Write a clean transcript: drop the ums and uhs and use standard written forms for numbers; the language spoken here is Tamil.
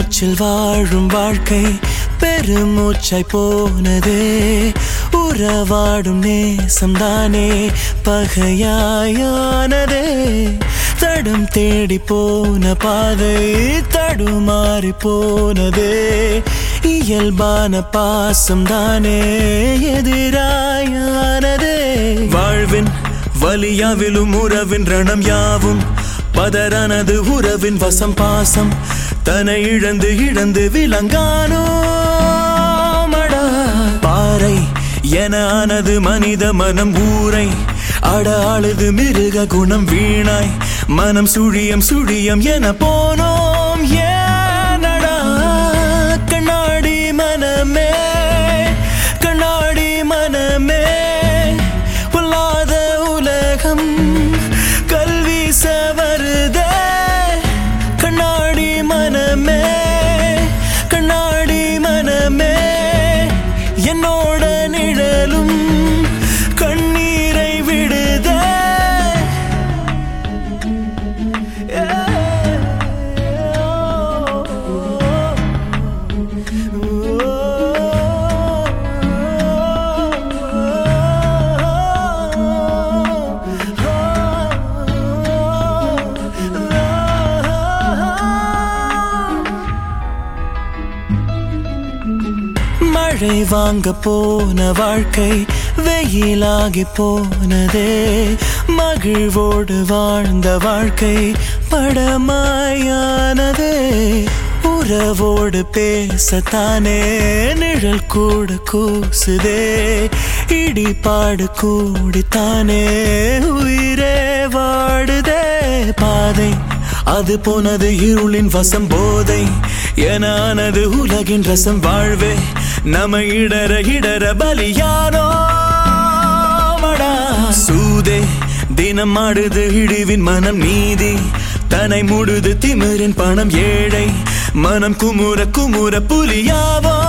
மூச்சில் வாழும் வாழ்க்கை பெருமூச்சாய் போனதே. உறவாடும் நேசம்தானே பகையாயானதே. தடம் தேடி போன பாதை தடுமாறி போனதே. இயல்பான பாசம்தானே எதிராயானதே. வாழ்வின் வலியாவிலும் உறவின் ரணம் யாவும் பதறானது உறவின் வசம். பாசம் தன்னை இழந்து இழந்து விலங்கானோ மடா. பாறை என ஆனது மனித மனம் ஊரை அடாளுது மிருக குணம். வீணாய் மனம் சுழியம் சுழியம் என போனோம் ஏனடா. கண்ணாடி மனமே கண்ணாடி மனமே பொல்லாத உலகம் கல்வீச வருதே. கண்ணாடி மனமே கண்ணாடி மனமே என்னோட நிழலும் கண்ணீரை விடுதே. மழை வாங்க போன வாழ்க்கை வெயிலாகி போனதே. மகிழ்வோடு வாழ்ந்த வாழ்க்கை படமாயானதே. உறவோடு பேசத்தானே நிழல் கூட கூசுதே. இடிபாடு கூடித்தானே உயிரே வாடுதே. பாதை அது போனது இருளின் வசம். போதை எனானது உலகின் ரசம். வாழ்வே நம்ம இடர இடர பலியானோ மடா. சூதே தினம் ஆடுது இழிவின் மனம். நீதி தன்னை மூடுது திமிரின் பணம். ஏழை மனம் குமுற குமுற புலியாவோ